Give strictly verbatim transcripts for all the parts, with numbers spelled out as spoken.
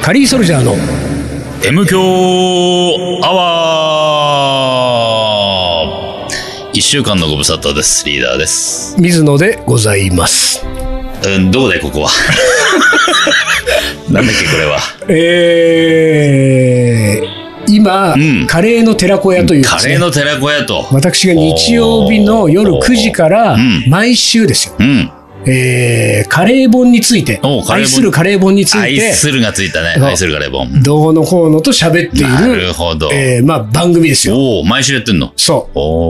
カリーソルジャーの M 強アワー。一週間のご無沙汰です。リーダーです。 水野でございます。 うん、どこだいここは。なんだっけこれは。 えー、今、うん、カレーの寺子屋という、ね、 カレーの寺子屋と。 私が日曜日の夜くじから毎週ですよ。うん。えー、カレー本について、愛するカレー本について、 愛するがついたね、愛するカレー本。 どうのこうのと喋っている、 なるほど。 えー、まあ番組ですよ。 おー、毎週やってんの？ そう。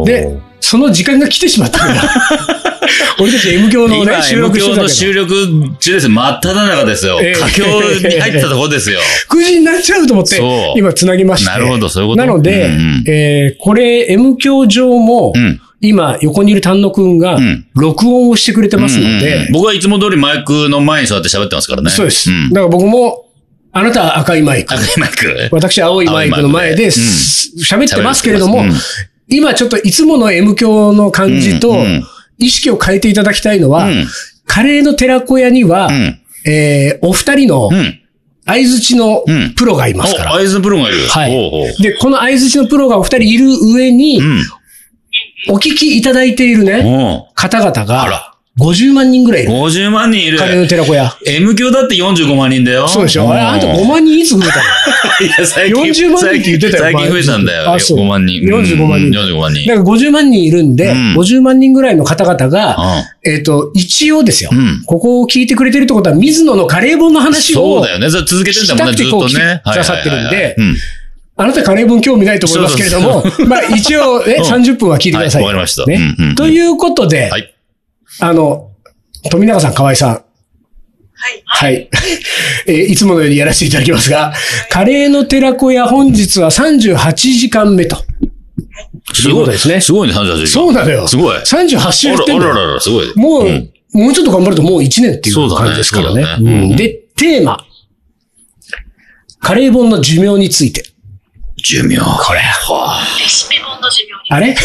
で、その時間が来てしまったから。俺たち M 響のね、収録してたけど。 M 響の収録中です。真っ只中ですよ。佳境に入ったところですよ。くじになっちゃうと思って、今つなぎました。 なるほど、そういうこと。 なので、うんうん、えー、これ M 響上も、うん今、横にいる丹野くんが、録音をしてくれてますので、うんうんうん、 僕はいつも通りマイクの前に座って喋ってますからね。 そうです。うん、だから僕も、あなたは赤いマイク。 赤いマイク。 私は青いマイクの前で喋、うん、ってますけれども、うん、今ちょっといつもの M 響の感じと、意識を変えていただきたいのは、うん、カレーの寺子屋には、うん、えー、お二人の、うん相槌のプロがいますから。 相槌のプロがいる。 はい。ほうほうで、この相槌のプロがお二人いる上に、うんお聞きいただいているね、方々が、ごじゅうまんにんぐらいいる。 ごじゅうまんにんいる。 カレーの寺子屋。 M 響だってよんじゅうごまんにんだよ。 そうでしょ。あれ、あんたごまんにんいつ増えたの？ いや、最近。 よんじゅうまんにんって言ってたよ。 最近増えたんだよ。あ、そう。ごまんにん。 よんじゅうごまんにん。 よんじゅうごまんにん。 だからごじゅうまんにんいるんで、うん、ごじゅうまんにんぐらいの方々が、うん、えっと、一応ですよ、うん。ここを聞いてくれてるってことは、水野のカレー本の話を。 そうだよね。続けてんだもんね、ずっとね。 くださってるんで、あなたカレー本興味ないと思いますけれども、まあ一応、え、さんじゅっぷんは聞いてください。 わかりました。 ね。ということで、あの、富永さん、河合さん。はい。はい。えー、いつものようにやらせていただきますが、カレーの寺子屋本日はさんじゅうはちじかんめと。 すごいですね。すごいね、さんじゅうはちじかん。 そうなのよ。 すごい。 さんじゅうはち週やってんだよ。 あららら、すごい。 もう、うん、もうちょっと頑張るともういちねんっていう感じですからね。 そうだね。そうだね。 うん。で、テーマ。カレー本の寿命について。 寿命。 これ。 はあ、レシピ本の寿命。 あれ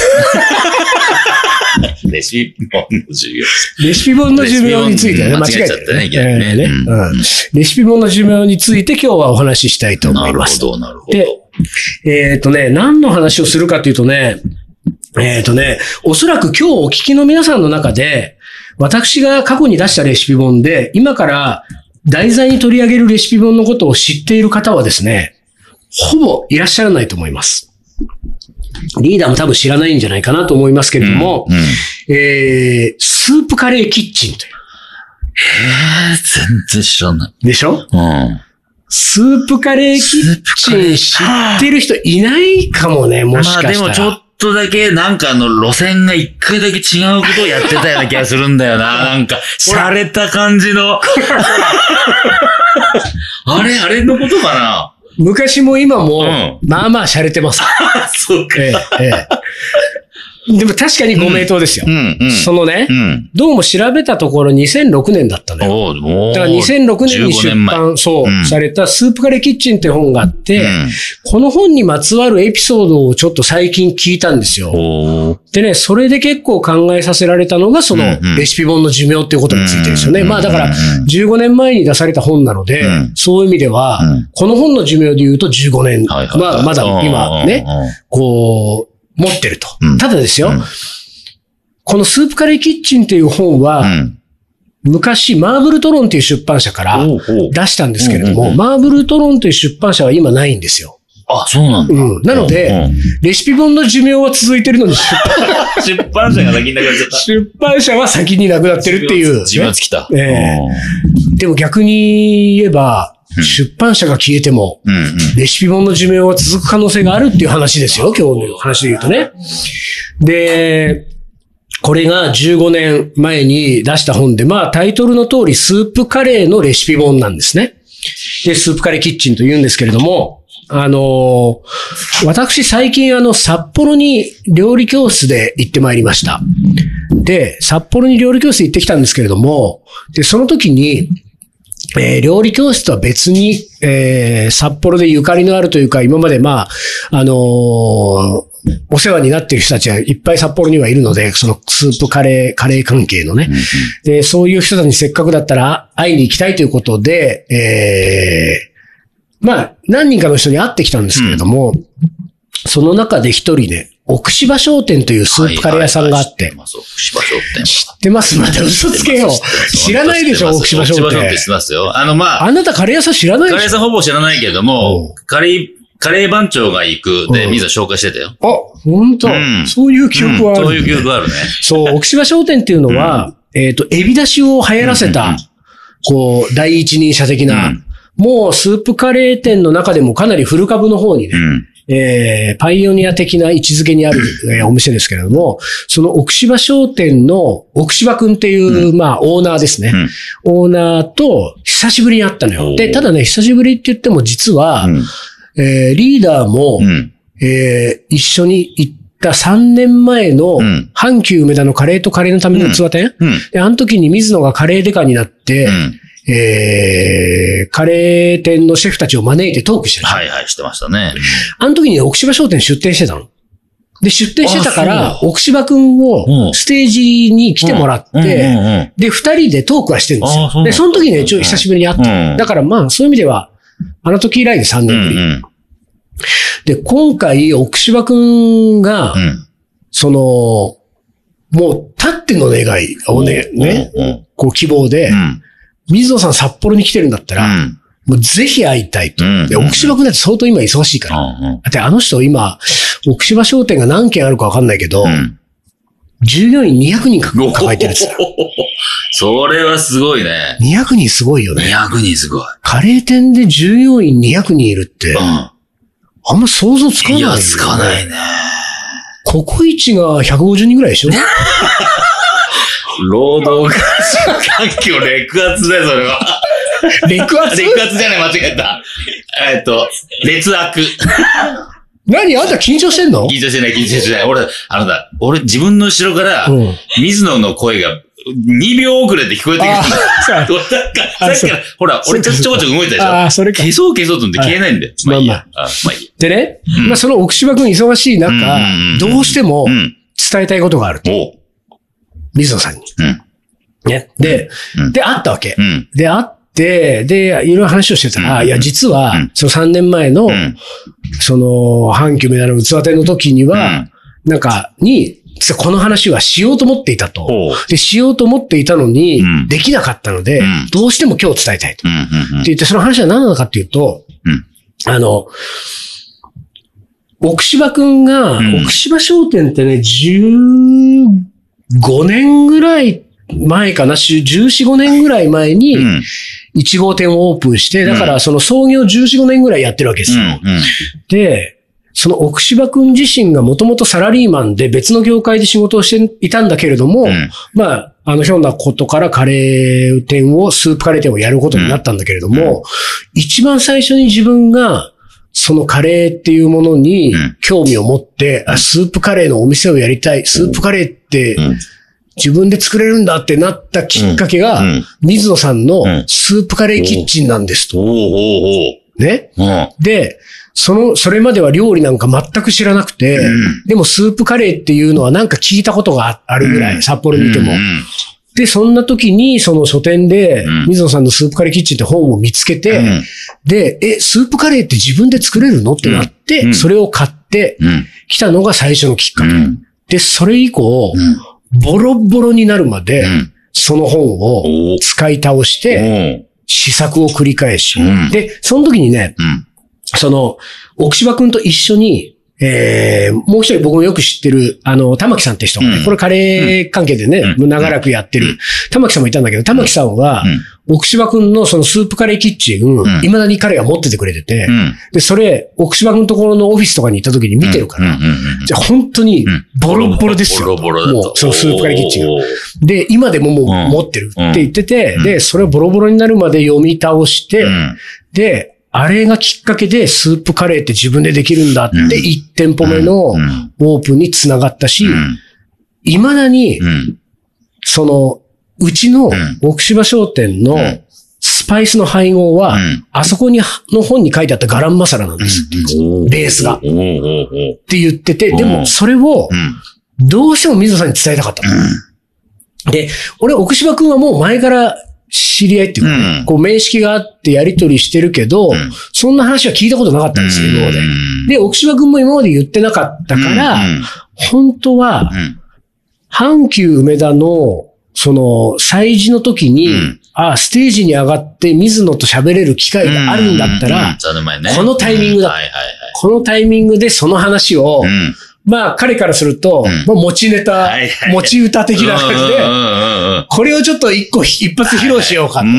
レシピ本の寿命。 レシピ本の寿命についてね、 間違えちゃったね、いきなりね。 レシピ本の寿命について今日はお話ししたいと思います。 なるほど、なるほど。 で、えっとね、何の話をするかというとね、えっとね、おそらく今日お聞きの皆さんの中で、私が過去に出したレシピ本で、今から題材に取り上げるレシピ本のことを知っている方はですね、ほぼいらっしゃらないと思います。リーダーも多分知らないんじゃないかなと思いますけれども、うんうん、えー、スープカレーキッチンという。 えー、全然知らない。 でしょ？ うん。 スープカレーキッチン知ってる人いないかもね、もしかしたら。 まあでもちょっとだけなんかあの路線が一回だけ違うことをやってたような気がするんだよな。なんか、洒落た感じの。あれあれのことかな？ 昔も今も、うん、まあまあ洒落てます。 そうか。 ええ、ええ。でも確かにご名答ですよ。うんうん、そのね、うん、どうも調べたところにせんろくねんだったのよ。だからにせんろくねんに出版、そう、うん、されたスープカレーキッチンって本があって、うん、この本にまつわるエピソードをちょっと最近聞いたんですよ。でね、それで結構考えさせられたのがそのレシピ本の寿命っていうことについてですよね。うん、まあだからじゅうごねんまえに出された本なので、うん、そういう意味では、うん、この本の寿命で言うとじゅうごねん。はいはいはい、まあまだ今ね、こう、持ってると。うん、ただですよ、うん、このスープカレーキッチンっていう本は、うん、昔マーブルトロンっていう出版社から出したんですけれども、うんうんうん、マーブルトロンという出版社は今ないんですよ。 あ、そうなんだ。 うん。なので、うんうん、レシピ本の寿命は続いてるのに出版、出版社が先になくなっちゃった。 出版社は先になくなってるっていう、ね。 寿命尽きた。 ええー。でも逆に言えば、出版社が消えても、うんうん、レシピ本の寿命は続く可能性があるっていう話ですよ。今日の話で言うとね。で、これがじゅうごねんまえに出した本で、まあタイトルの通りスープカレーのレシピ本なんですね。で、スープカレーキッチンと言うんですけれども、あの、私最近あの札幌に料理教室で行ってまいりました。で、札幌に料理教室行ってきたんですけれども、で、その時に、えー、料理教室とは別に、えー、札幌でゆかりのあるというか、今までまあ、あのー、お世話になっている人たちはいっぱい札幌にはいるので、そのスープカレー、カレー関係のね。うんうん、で、そういう人たちにせっかくだったら会いに行きたいということで、えまあ、何人かの人に会ってきたんですけれども、うん、その中で一人ね、奥芝商店というスープカレー屋さんがあって。 はいはいはい、知ってます、奥芝商店。 知ってますまた嘘つけよ。知らないでしょ、奥芝商店。 奥芝商店知ってますよ。あの、まあ。 あなたカレー屋さん知らないでしょ？ カレー屋さんほぼ知らないけども、カレー、カレー番長が行くで、水野紹介してたよ。 あ、ほんと、うん、そういう記憶はある、ねうん。そういう記憶あるね。 そう、奥芝商店っていうのは、うん、えっと、エビ出しを流行らせた、うんうんうん、こう、第一人者的な、うん、もうスープカレー店の中でもかなり古株の方にね、うんえー、パイオニア的な位置づけにある、えー、お店ですけれども、その奥芝商店の奥芝くんっていう、うん、まあ、オーナーですね、うん。オーナーと久しぶりに会ったのよ。で、ただね、久しぶりって言っても実は、うんえー、リーダーも、うんえー、一緒に行ったさんねんまえの、阪急梅田のカレーとカレーのための器店、うんうん、で、あの時に水野がカレーデカになって、うんえー、カレー店のシェフたちを招いてトークしてた。 はいはい、してましたね。 あの時に奥芝商店出店してたの。で、出店してたから、奥芝くんをステージに来てもらって、で、二人でトークはしてるんですよ。そで、その時ね、ちょっと久しぶりに会った。うん、だからまあ、そういう意味では、あの時以来でさんねんぶり。うんうん、で、今回、奥芝くんが、うん、その、もう、たっての願いをね、ね、こう希望で、うん水野さん札幌に来てるんだったら、うん、もうぜひ会いたいと。うん、で、奥芝くんだって相当今忙しいから。うん、だってあの人今、奥芝商店が何軒あるかわかんないけど、うん、従業員にひゃくにん抱えてるって言ってた。 それはすごいね。 にひゃくにんすごいよね。 にひゃくにんすごい。 カレー店で従業員にひゃくにんいるって、うん、あんま想像つかないよね。 いや、つかないね。 ココイチがひゃくごじゅうにんぐらいでしょ労働環境劣圧だよ、それは。 劣圧劣圧じゃない、間違えた。えっと、劣悪。 何あんた緊張してんの？ 緊張してない、緊張してない。俺、あのだ、俺自分の後ろから、うん、水野の声がにびょう遅れて聞こえてくるんだ。なんか、さっきから、ほら、俺ちょこちょこ動いたでしょ。ああ、それか。消そう消そうと思って消えないんだよ。まあいいや。まあいい。 でね、うん、まあその奥芝くん忙しい中、どうしても伝えたいことがあると。水野さんに。うん。ね。で、うん、で、会ったわけ。うん、で、会って、で、いろいろ話をしてたら、うん、いや、実は、うん、そのさんねんまえの、うん、その、阪急メダルの器店の時には、うん、なんか、に、この話はしようと思っていたと。で、しようと思っていたのに、うん、できなかったので、うん、どうしても今日伝えたいと。うんうんうん、って言って、その話は何なのかっていうと、うん、あの、奥芝くんが、うん、奥芝商店ってね、じゅうごねんぐらい前かな、じゅうよん、ごねんぐらい前に、いち号店をオープンして、だからその創業じゅうよん、ごねんぐらいやってるわけですよ。うんうん、で、その奥芝くん自身がもともとサラリーマンで別の業界で仕事をしていたんだけれども、うん、まあ、あのひょんなことからカレー店を、スープカレー店をやることになったんだけれども、うん、一番最初に自分が、そのカレーっていうものに興味を持って、うん、スープカレーのお店をやりたい。スープカレーって自分で作れるんだってなったきっかけが、うん、水野さんのスープカレーキッチンなんですと。ね、うん、で、その、それまでは料理なんか全く知らなくて、うん、でもスープカレーっていうのはなんか聞いたことがあるぐらい、うん、札幌にいても。うんうんで、そんな時に、その書店で、水野さんのスープカレーキッチンって本を見つけて、うん、で、え、スープカレーって自分で作れるのってなって、うん、それを買ってきたのが最初のきっかけ。うん、で、それ以降、うん、ボロボロになるまで、うん、その本を使い倒して、試作を繰り返し、うん、で、その時にね、うん、その、奥芝くんと一緒に、えー、もう一人僕もよく知ってる、あの、玉木さんって人がね、うん、これカレー関係でね、うん、長らくやってる、うん、玉木さんもいたんだけど、玉木さんは、うん、奥芝くんのそのスープカレーキッチン、うん、未だに彼が持っててくれてて、うん、で、それ、奥芝くんのところのオフィスとかに行った時に見てるから、うんうんうん、じゃあ本当にボロボロですよ。ボロボロだと。もう、そのスープカレーキッチンが。で、今でももう持ってるって言ってて、うん、で、それをボロボロになるまで読み倒して、うん、で、あれがきっかけでスープカレーって自分でできるんだっていち店舗目のオープンにつながったし、未だに、その、うちの奥芝商店のスパイスの配合は、あそこにの本に書いてあったガランマサラなんです。ベースが。って言ってて、でもそれをどうしても水野さんに伝えたかった。で、俺奥芝くんはもう前から知り合いっていうかね、 うん、 こう面識があってやり取りしてるけど、うん、そんな話は聞いたことなかったんですよ、今まで。で、奥島くんも今まで言ってなかったから、うん、本当は、うん、阪急梅田の、その、祭事の時に、うん、ああ、ステージに上がって水野と喋れる機会があるんだったら、このタイミングだ。このタイミングでその話を、うん、まあ彼からすると、うん、まあ持ちネタ、はいはい、持ち歌的な感じで、これをちょっと一個一発披露しようかと。はいはい、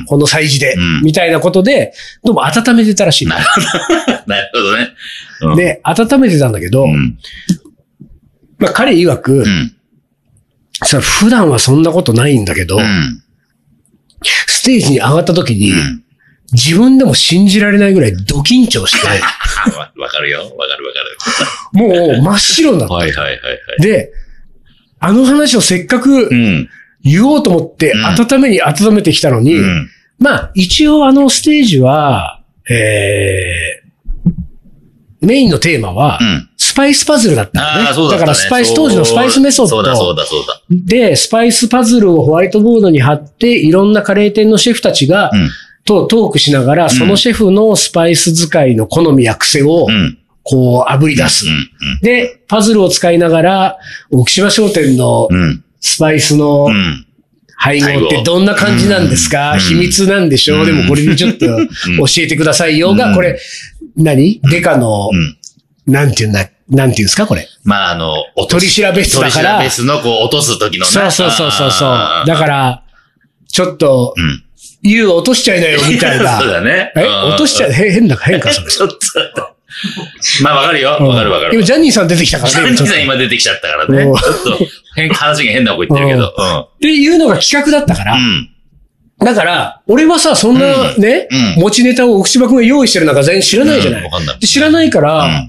この祭事で、うん、みたいなことで、どうも温めてたらしい。 なるほどね。 うん、で、温めてたんだけど、うん、まあ彼曰く、うん、さ普段はそんなことないんだけど、うん、ステージに上がった時に、うん、自分でも信じられないぐらいド緊張して。 わかるよ。わかるわかる。 もう真っ白になった。 はいはいはい、はい。 で、あの話をせっかく言おうと思って温めに温めてきたのに、うん、まあ一応あのステージは、えー、メインのテーマは、スパイスパズルだったのね。 あそうだったね。 だからスパイス、当時のスパイスメソッド。 そうだそうだそうだ。 で、スパイスパズルをホワイトボードに貼って、いろんなカレー店のシェフたちが、うんとトークしながら、そのシェフのスパイス使いの好みや癖を、こう、炙り出す。で、パズルを使いながら、奥島商店のスパイスの配合ってどんな感じなんですか？秘密なんでしょう？でもこれでちょっと教えてくださいよが、これ、何？デカの、なんていうんだ、なんていうんですかこれ。 まあ、あの、 取り調べ室だから。 取り調べ室のこう落とす時のね。 そうそうそうそうそう。だから、ちょっと、言う落としちゃいなよ、みたいな。 そうだね。 え落としちゃい、変だか変か、それ。 ちょっと。まあ、わかるよ。わかるわかる。 今、ジャニーさん出てきたからね。ジャニーさん今出てきちゃったからね。ちょっと、変、話が変なこと言ってるけど。 っていうのが企画だったから。だから、俺はさ、そんなね、持ちネタを奥島くんが用意してる中全然知らないじゃない。知らないから、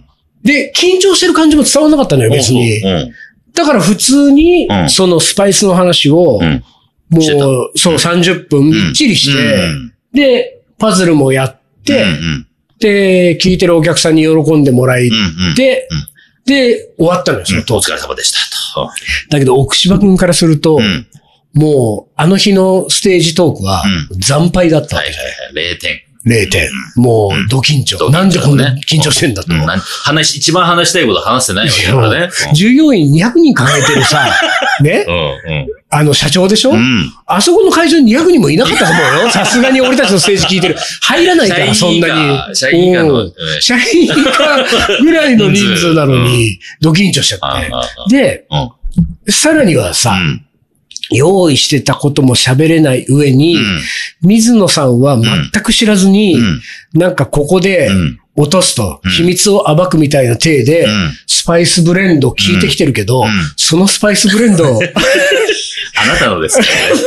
で、緊張してる感じも伝わんなかったのよ、別に。だから普通に、そのスパイスの話を、もう、そう、さんじゅっぷんみっちりして、うん、で、パズルもやって、うんうん、で、聞いてるお客さんに喜んでもらえて、うんうん、で、終わったのよ、そのトーク。 お疲れ様でしたと。 だけど、奥島くんからすると、うん、もう、あの日のステージトークは、惨敗だったわけ。 はいはいはい、れいてん。 れいてん。もう、ド緊張。なんでこんな緊張してんだと。 話、一番話したいこと話してないわけだからね。 従業員にひゃくにん考えてるさ、ね。あの、社長でしょ、うん、あそこの会場ににひゃくにんもいなかったと思うよ。さすがに俺たちのステージ聞いてる。入らないから、そんなに。 社員以下の。 社員以下ぐらいの人数なのに、ド緊張しちゃって。で、さらにはさ、用意してたことも喋れない上に、うん、水野さんは全く知らずに、うん、なんかここで落とすと、うん、秘密を暴くみたいな体で、うん、スパイスブレンド聞いてきてるけど、うん、そのスパイスブレンドあなたのですね。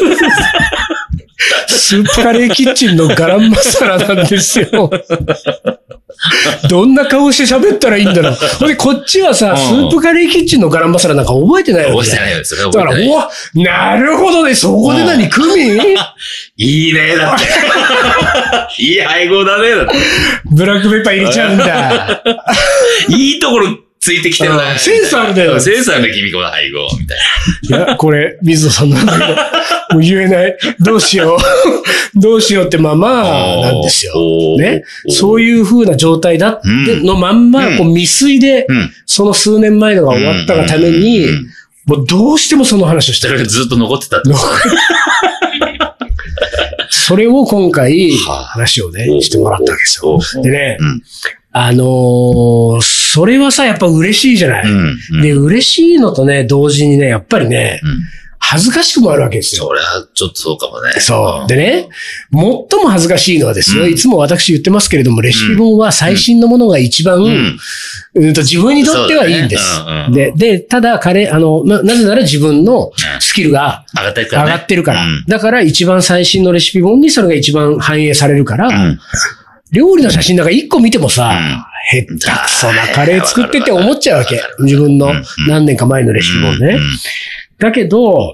スープカレーキッチンのガランマサラなんですよ。どんな顔して喋ったらいいんだろう。ほんで、こっちはさ、うん、スープカレーキッチンのガランマサラなんか覚えてないわけ覚えてないよ、それ覚えてない。だから、おなるほどね、そこで何、クミンいいね、だって。いい配合だね、だって。 ブラックペッパー入れちゃうんだ。 いいところついてきてるな。 センサーだよ。 センサーの君この配合、みたいな。いや、これ、水野さんなんだけど、もう言えない。どうしよう。どうしようってまあまあ、なんですよ。ね。そういう風な状態だってのまんま、こう未遂で、その数年前のが終わったがために、もうどうしてもその話をしてる。 ずっと残ってたって。 それを今回、話をね、してもらったわけですよ。でね、あのー、それはさ、やっぱ嬉しいじゃない、うんうん、で、嬉しいのとね、同時にね、やっぱりね、うん、恥ずかしくもあるわけですよ。 それはちょっとそうかもね。 そう。でね、最も恥ずかしいのはですよ、うん、いつも私言ってますけれども、レシピ本は最新のものが一番、うんうん、と自分にとってはいいんです。ねうんうん、で、で、ただ彼、あの、な、なぜなら自分のスキルが上がってるから、ね。 上がってるから。うん、だから一番最新のレシピ本にそれが一番反映されるから、うん料理の写真なんか一個見てもさ、うん、へったくそなカレー作ってって思っちゃうわけ。自分の何年か前のレシピもね。だけど、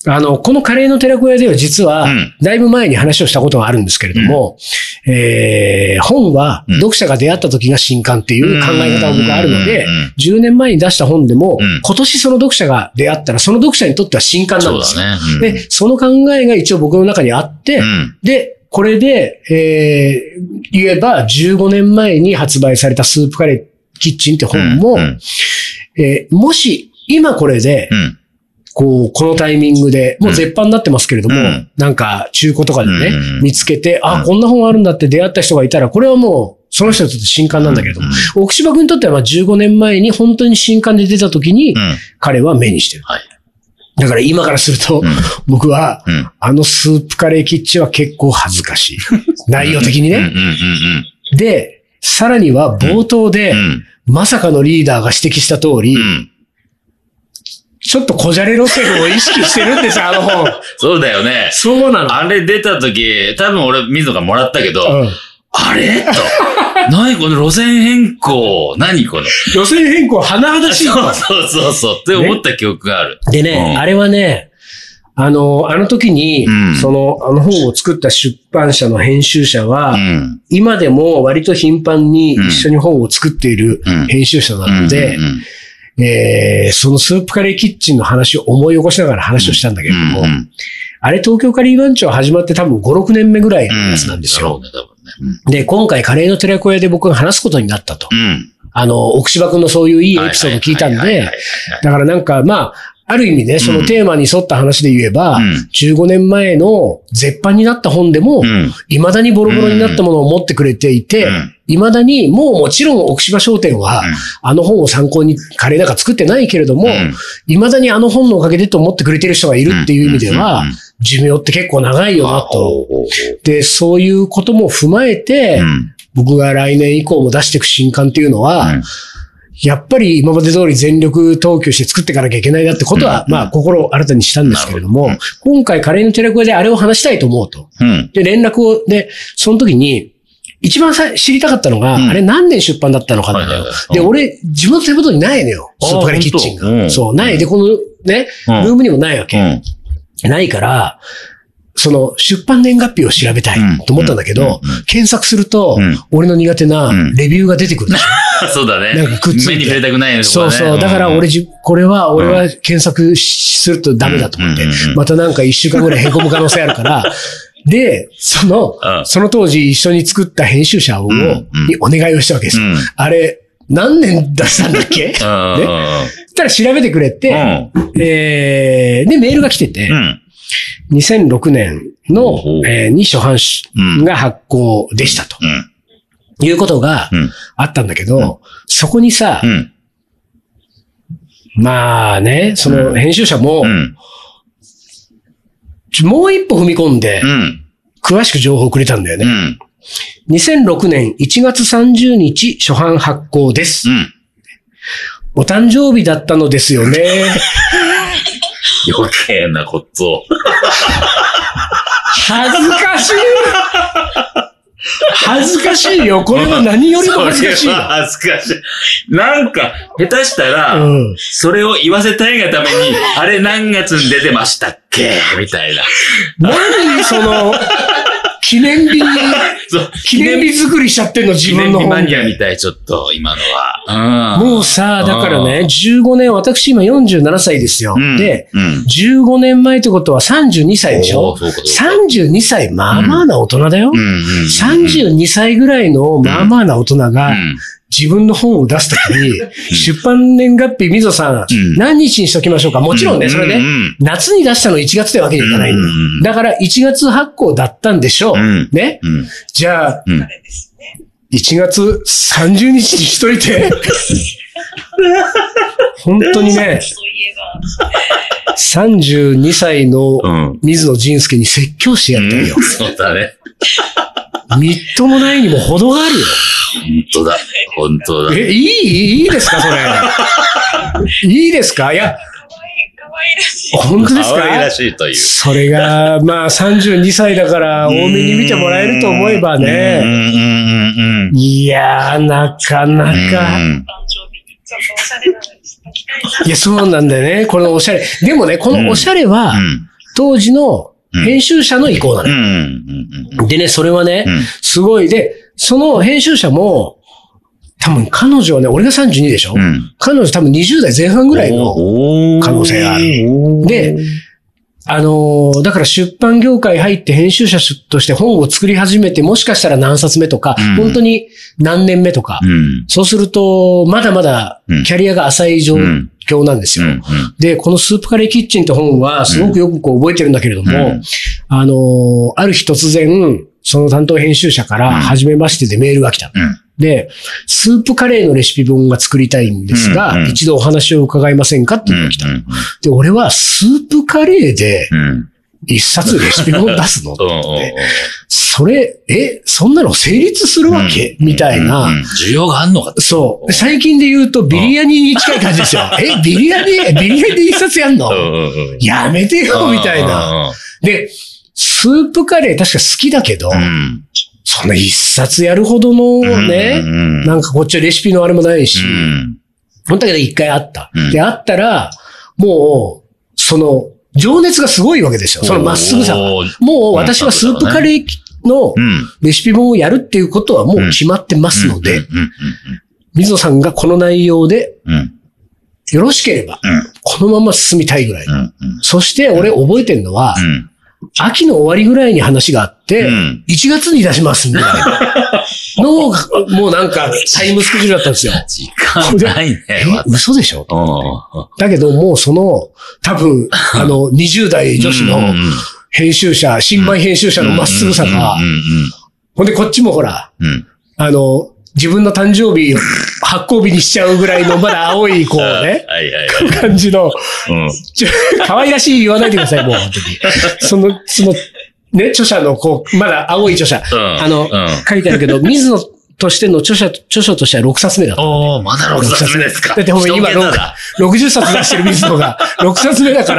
あの、このカレーの寺子屋では実は、だいぶ前に話をしたことがあるんですけれども、うん、えー、本は読者が出会った時が新刊っていう考え方が僕はあるので、じゅうねんまえに出した本でも、うん、今年その読者が出会ったら、その読者にとっては新刊なんですよ。そうだね。うん、で、その考えが一応僕の中にあって、うん、で、これで、えー、言えばじゅうごねんまえに発売されたスープカレーキッチンって本も、うんうんえー、もし今これで、うんこう、このタイミングで、もう絶版になってますけれども、うん、なんか中古とかでね、うん、見つけて、あ、こんな本あるんだって出会った人がいたら、これはもう、その人にとって新刊なんだけれども、うん、奥芝君にとってはまあじゅうごねんまえに本当に新刊で出た時に、うん、彼は目にしてる。はい、だから今からすると、うん、僕は、うん、あのスープカレーキッチンは結構恥ずかしい。内容的にね。で、さらには冒頭で、うん、まさかのリーダーが指摘した通り、うんちょっとこじゃれ路線を意識してるんですよ、あの本。 そうだよね。 そうなの。 あれ出た時、多分俺、水野がもらったけど、うん、あれと。何この路線変更何この。 路線変更、甚だしい。 そうそうそうそう。って思った記憶がある。 ね、でね、うん、あれはね、あの、あの時に、うん、その、あの本を作った出版社の編集者は、うん、今でも割と頻繁に一緒に本を作っている編集者なので、うんうんうんうんえー、そのスープカレーキッチンの話を思い起こしながら話をしたんだけれども、うんうん、あれ東京カリー番長始まって多分ご、ろくねんめぐらいのやつなんですよ。うんねうん、で、今回カレーの寺子屋で僕が話すことになったと。うん、あの、奥芝くんのそういういいエピソード聞いたんで、だからなんかまあ、ある意味ね、そのテーマに沿った話で言えば、うん、じゅうごねんまえの絶版になった本でも、うん、未だにボロボロになったものを持ってくれていて、うん未だに、もうもちろん奥芝商店は、うん、あの本を参考にカレーなんか作ってないけれども、うん、未だにあの本のおかげでと思ってくれてる人がいるっていう意味では、寿命って結構長いよなと。で、そういうことも踏まえて、うん、僕が来年以降も出していく新刊っていうのは、うん、やっぱり今まで通り全力投球して作っていかなきゃいけないなってことは、うん、まあ心を新たにしたんですけれども、うん、今回カレーの寺子屋であれを話したいと思うと。うん、で、連絡を、で、その時に、一番さ知りたかったのが、うん、あれ何年出版だったのかなんだよ。はいはいはい、で、俺、自分の手元にないのよ。スープカレーキッチンが。うん、そう、ない。で、このね、うん、ルームにもないわけ。うん、ないから、その、出版年月日を調べたいと思ったんだけど、うんうんうん、検索すると、うん、俺の苦手なレビューが出てくるでしょ。 うん、そうだね。 なんかくっついて。 目に触れたくないのとかね。そうそう。だから俺、これは、俺は検索するとダメだと思って、うんうんうん、またなんか一週間ぐらい凹む可能性あるから、で、その、うん、その当時一緒に作った編集者を、うん、にお願いをしたわけですよ。うん、あれ、何年出したんだっけ、ね、そしたら調べてくれて、うん、えー、で、メールが来てて、うん、にせんろくねんの、えー、に初版が発行でしたと、うん、いうことがあったんだけど、うん、そこにさ、うん、まあね、その編集者も、うんもう一歩踏み込んで、詳しく情報をくれたんだよね。うん、にせんろくねんいちがつさんじゅうにち初版発行です。うん、お誕生日だったのですよね。 余計なこと。 恥ずかしい。恥ずかしいよ。これは何よりも恥ずかしいよ。 恥ずかしい。なんか、下手したら、うん、それを言わせたいがために、あれ何月に出てましたっけみたいな。 何その、記念日に、記念日作りしちゃってんの、自分の本で。記念日マニアみたい、ちょっと、今のは。 うん、もうさ、だからね、じゅうごねん、私今よんじゅうななさいですよ。うん、で、うん、じゅうごねんまえってことはさんじゅうにさいでしょ ?さんじゅうにさい、まあまあな大人だよ。さんじゅうにさいぐらいのまあまあな大人が、うん自分の本を出すときに、出版年月日、みぞさん、うん、何日にしときましょうか。もちろんね、それね、うんうん、夏に出したのいちがつってわけにいかないんだよ。うんうん、だからいちがつ発行だったんでしょう。うん、ね、うん、じゃあ、うん、いちがつさんじゅうにちにしといて。本当にね、さんじゅうにさいの水野仁介に説教してやったよ、 うん。そうだね。 みっともないにも程があるよ。 本当だ。本当だ。 え、いいいいですかそれ。いいですかいや。本当ですか可愛らしいという。 それが、まあさんじゅうにさいだから多めに見てもらえると思えばね。いやー、なかなか。いや、そうなんだよね。このおしゃれ。でもね、このおしゃれは、うん当時の編集者の意向なのよ。うん、でね、それはね、うん、すごい。で、その編集者も、多分彼女はね、俺がさんじゅうにでしょ、うん、彼女多分にじゅう代前半ぐらいの可能性がある。で、あのー、だから出版業界入って編集者として本を作り始めて、もしかしたら何冊目とか、うん、本当に何年目とか、うん、そうすると、まだまだキャリアが浅い状況なんですよ。うんうん、で、このスープカレーキッチンって本はすごくよくこう覚えてるんだけれども、うん、あのー、ある日突然、その担当編集者から初めましてでメールが来た。うんで、スープカレーのレシピ本が作りたいんですが、うんうん、一度お話を伺いませんかっていうのが来た、うんうん。で、俺はスープカレーで一冊レシピ本出すのって、それ、え、そんなの成立するわけ、うん、みたいな、うんうん。 需要があんのかそう。最近で言うとビリヤニに近い感じですよ。え、ビリヤニ、ビリヤニで一冊やんのやめてよ、みたいな。で、スープカレー確か好きだけど、うんそんな一冊やるほどのね、うんうん、なんかこっちはレシピのあれもないし、うん、本当だけど一回あった。うん、で、あったら、もう、その、情熱がすごいわけですよ。そのまっすぐさが。もう私はスープカレーのレシピ本をやるっていうことはもう決まってますので、水野さんがこの内容で、よろしければ、このまま進みたいぐらい。うんうん、そして俺覚えてるのは、うん秋の終わりぐらいに話があって、うん、いちがつに出しますみたいなのが、もうなんかタイムスケジュールだったんですよ。 時間ないね。 嘘でしょだけどもうその、多分、あの、にじゅう代女子の編集者、新米編集者のまっすぐさが、ほんでこっちもほら、うん、あの、自分の誕生日、発行日にしちゃうぐらいのまだ青い、こうね、はいはいはい、感じの、うん、可愛らしい言わないでください、もう、本当に。その、その、ね、著者の、こう、まだ青い著者、うん、あの、うん、書いてあるけど、水野としての著者、著書としてはろくさつめだった、ね。 おー、まだろくさつめですか。 だってほんま今ろくじゅっさつ出してる水野がろくさつめだから、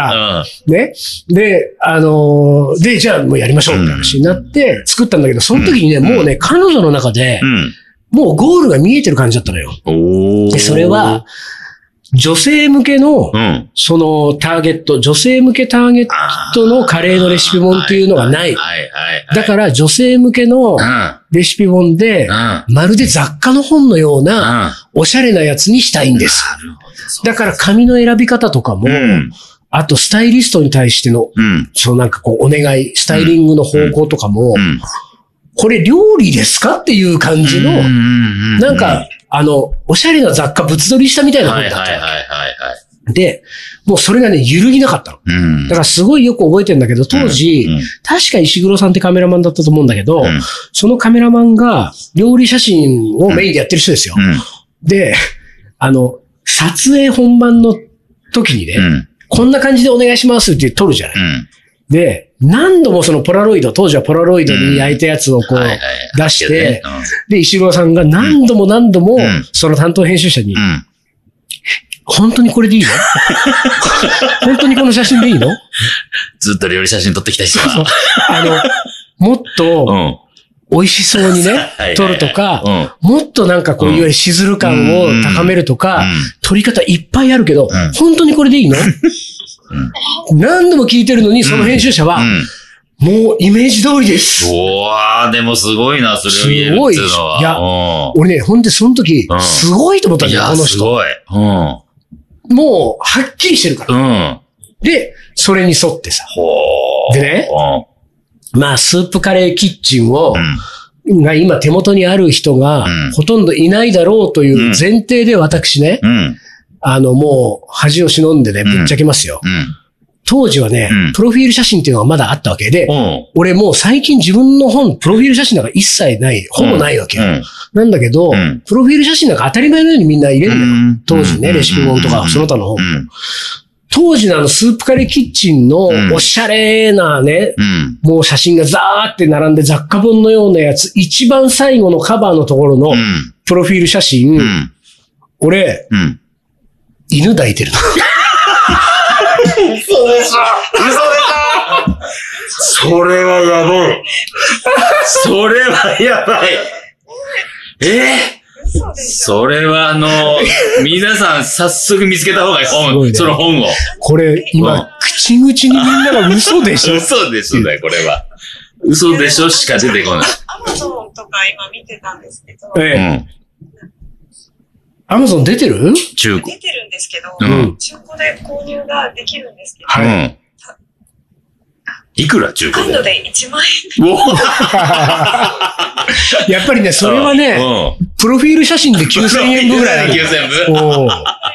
うん、ね。で、あのー、で、じゃあもうやりましょうって話になって作ったんだけど、その時にね、うん、もうね、彼女の中で、うんもうゴールが見えてる感じだったのよ。で、それは、女性向けの、うん、そのターゲット、女性向けターゲットのカレーのレシピ本っていうのがない。だから女性向けのレシピ本で、まるで雑貨の本のような、おしゃれなやつにしたいんです。だから紙の選び方とかも、うん、あとスタイリストに対しての、うん、そのなんかこうお願い、スタイリングの方向とかも、うんうんこれ料理ですかっていう感じの、なんか、あの、おしゃれな雑貨物撮りしたみたいな本だったわけ。で、もうそれがね、揺るぎなかったの。うん、だからすごいよく覚えてるんだけど、当時、うんうん、確か石黒さんってカメラマンだったと思うんだけど、うん、そのカメラマンが料理写真をメインでやってる人ですよ。うん、で、あの、撮影本番の時にね、うん、こんな感じでお願いしますって撮るじゃない。うんで、何度もそのポラロイド、当時はポラロイドに焼いたやつをこう出して、で、石黒さんが何度も何度もその担当編集者に、本当にこれでいいの本当にこの写真でいいのずっと料理写真撮ってきた人は。 あの、もっと、美味しそうにね、撮るとか、もっとなんかこう、いわゆるしずる感を高めるとか、撮り方いっぱいあるけど、本当にこれでいいのうん、何度も聞いてるのに、その編集者は、うんうん、もうイメージ通りです。 うわー、でもすごいな、それを言えるっていうのは。 いや、俺ね、ほんでその時、うん、すごいと思ったんだよ、この人。 すごい。うん、 もう、はっきりしてるから。うん、で、それに沿ってさ。でね、うん、まあ、スープカレーキッチンを、うんが今手元にある人が、ほとんどいないだろうという前提で私ね、うんうんあの、もう、恥を忍んでね、ぶっちゃけますよ。うん、当時はね、うん、プロフィール写真っていうのがまだあったわけで、うん、俺もう最近自分の本、プロフィール写真なんか一切ない、ほぼないわけよ。うん、なんだけど、うん、プロフィール写真なんか当たり前のようにみんな入れるんだよ。うん、当時ね、レシピ本とか、その他の本。うん、当時のあの、スープカレーキッチンのおしゃれなね、うん、もう写真がザーって並んで雑貨本のようなやつ、一番最後のカバーのところの、プロフィール写真、うん、俺、うん犬抱いてるの。 嘘でしょ嘘でしょそれはやばい。それはやばい。えそうです。 それはあの、皆さん早速見つけた方がいい。本、ね、その本を。 これ、今、うん、口々にみんなが嘘でしょ嘘でしょだよ、これは。嘘でしょしか出てこない。 アマゾンとか今見てたんですけど。 ええ。アマゾン出てる？ 中古。 出てるんですけど、 うん、 中古で購入ができるんですけど。 はい。いくら中古で？ 今度でいちまんえん。 やっぱりね、それはね、うん、プロフィール写真できゅうせんえんぶぐらいある。 きゅうせんぶ？お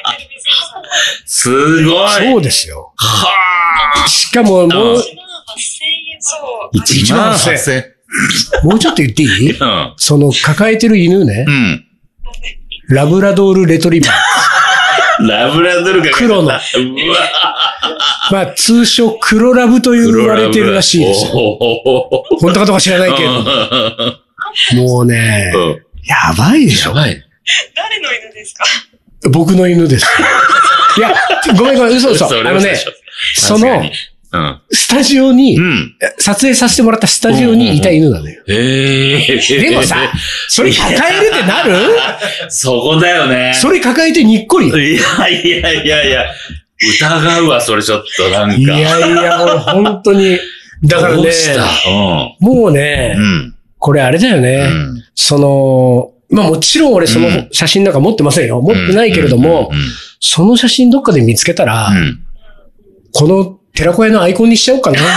すごい。 そうですよ。 はあ。しかももう、 いちまんはっせんえん。そう。 いちまんはっせんえん。 もうちょっと言っていい？うん、その抱えてる犬ね。 うん。 ラブラドールレトリバー。 ラブラドールが黒の。うわまあ、通称黒ラブと言われてるらしいですよ。本当かどうか知らないけど。もうね、うん、やばいでしょ。 やばい。 誰の犬ですか？ 僕の犬です。いや、ごめんごめん、嘘嘘。あのね、その、うん、スタジオに、うん、撮影させてもらったスタジオにいた犬なのよ。 へー。 でもさ、それ抱えるってなる？ そこだよね。 それ抱えてにっこりよ。 いやいやいやいや、疑うわ、それちょっとなんか。 いやいや、俺本当に。だからね、うん、もうね、うん、これあれだよね。うん、その、まあもちろん俺その写真なんか持ってませんよ。持ってないけれども、その写真どっかで見つけたら、うん、この寺子屋のアイコンにしちゃおうかな。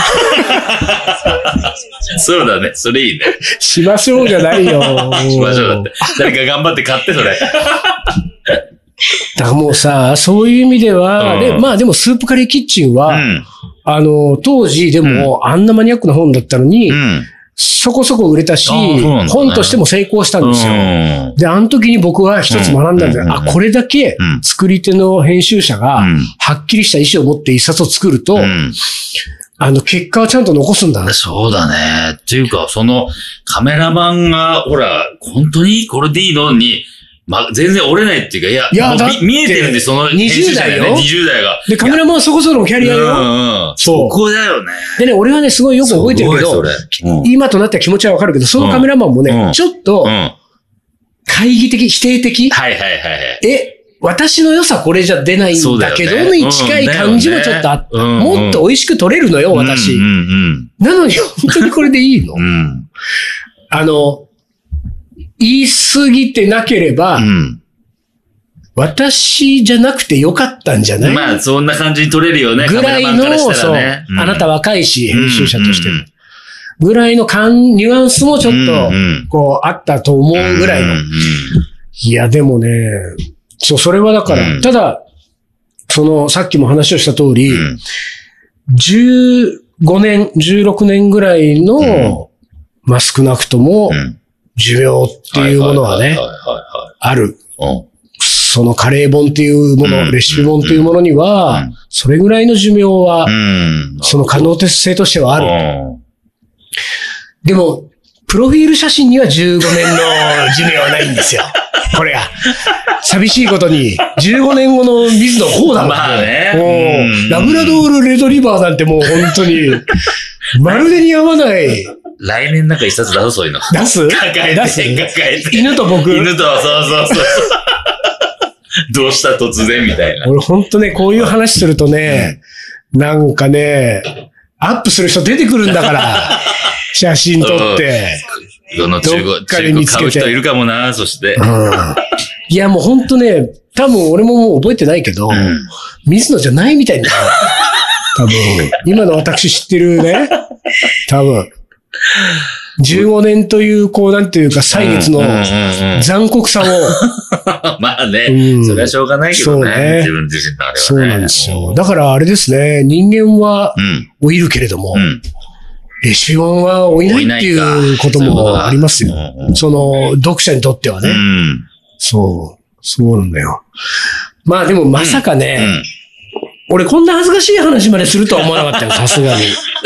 そうだね。それいいね。 しましょうじゃないよ。 しましょうだって。誰か頑張って買って、それ。 だからもうさ、そういう意味では、うん、でまあでもスープカリーキッチンは、うん、あの、当時でも、うん、あんなマニアックな本だったのに、うん、そこそこ売れたし、ね、本としても成功したんですよ。うん、で、あの時に僕は一つ学んだんだよ。うん、あ、これだけ作り手の編集者が、はっきりした意思を持って一冊を作ると、うん、あの、結果をちゃんと残すんだな。 そうだね。っていうか、その、カメラマンが、ほら、本当にこれでいいのに、ま、全然折れないっていうか、いや、いや見えてるんで、その、 にじゅう代よ。 にじゅう代が。 で、カメラマンはそこそこのキャリアよ。 うんうん。そこだよね。 でね、俺はね、すごいよく覚えてるけど、うん、今となっては気持ちはわかるけど、そのカメラマンもね、うん、ちょっと、懐疑的、否定的。 はいはいはい。 え、私の良さこれじゃ出ないんだけど、ね、に近い感じもちょっとあった。うんうん、もっと美味しく撮れるのよ、私。うんうんうん、なのに、本当にこれでいいの、うん、あの、言い過ぎてなければ、うん私じゃなくてよかったんじゃない？ まあ、そんな感じに撮れるよね。 ぐらいの、ね、そう、うん、あなた若いし、編集者としても。うんうんうん、ぐらいの感、ニュアンスもちょっと、こう、あったと思うぐらいの。うんうん、いや、でもね、そう、それはだから、うん、ただ、その、さっきも話をした通り、うん、じゅうごねん、じゅうろくねんぐらいの、うん、まあ、少なくとも、寿命っていうものはね、ある。うんそのカレー本っていうもの、うん、レシピ本っていうものには、うん、それぐらいの寿命は、うん、その可能性としてはある。うん、でも、プロフィール写真にはじゅうごねんの寿命はないんですよ。これが。寂しいことに、じゅうごねんごの水野こうだもんね。 まあね。 もう、ラブラドールレトリバーなんてもう本当に、まるで似合わない。 来年なんか一冊出すそういうの。 出す抱えて、抱えて。 犬と僕。 犬と、そうそうそう。どうした突然みたいな。 俺ほんとね、こういう話するとね、なんかね、アップする人出てくるんだから、写真撮って。 どの中古、中古買う人いるかもな、そして。うん、 いやもうほんとね、多分俺ももう覚えてないけど、うん、水野じゃないみたいな。多分、今の私知ってるね、多分。じゅうごねんという、こう、なんていうか、歳月の残酷さを。 まあね、うん、それはしょうがないけどね。ね自分自身のあれはね。 そうなんですよ。だからあれですね、人間は老いるけれども、うん、レシピ本は老いないっていうこともありますよ。その、読者にとってはね。うん、そう、そうなんだよ。まあでもまさかね、うんうん、俺こんな恥ずかしい話までするとは思わなかったよ、さすがに。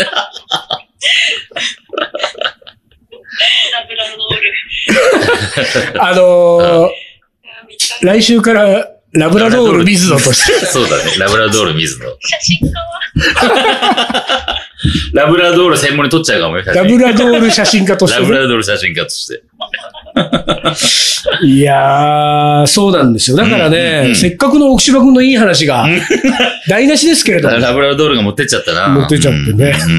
あのー、来週からラブラドール水野として。 そうだね、ラブラドール水野。 写真家はラブラドール専門に撮っちゃうかもよ。 ラブラドール写真家として、 ね。ラブラドール写真家として。 いやー、そうなんですよ。だからね、うんうん、せっかくの奥芝君のいい話が、台無しですけれども。 ラブラドールが持ってっちゃったな。 持ってっちゃってね。うんうん、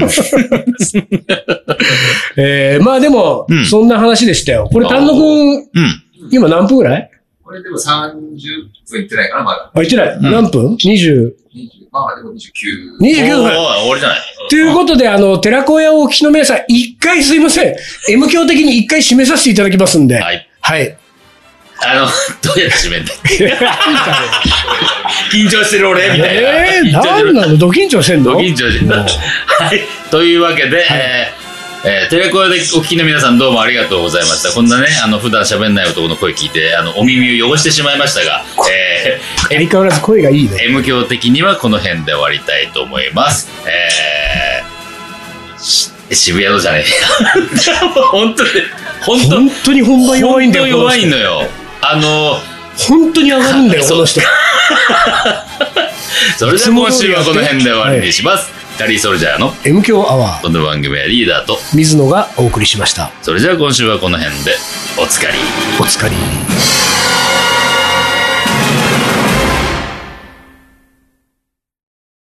えー、まあでも、うん、そんな話でしたよ。これ、丹野君、うん、今何分ぐらい？ これでもさんじゅっぷんいってないかな、まだ。 あ、いってない。うん、何分 ?にじゅう。 まあでもにじゅうきゅう。 にじゅうきゅうふん。 終わりじゃない。 ということで、あの、寺子屋をお聞きの皆さん、一回すいません。M 響的に一回締めさせていただきますんで。はい。はい。 あの、どうやって締めんだっけ緊張してる俺みたいな。 えー、なんなのド緊張してんのド緊張してる。はい。というわけで、はい、えーえー、テレコヤでお聞きの皆さんどうもありがとうございました。こんなね、あの、普段喋んない男の声聞いて、あの、お耳を汚してしまいましたが、えー、相変わらず声がいいね。 M 響的にはこの辺で終わりたいと思います。えー、渋谷のじゃねえ。本当に、本当本当に本番弱いんだよ。 本当弱いのよ。あの、 本当に上がるんだよ、この人。 それでは今週はこの辺で終わりにします。キャリーソルジャーの M 響アワー。 この番組はリーダーと水野がお送りしました。 それじゃあ今週はこの辺でおつかり。 おつかり。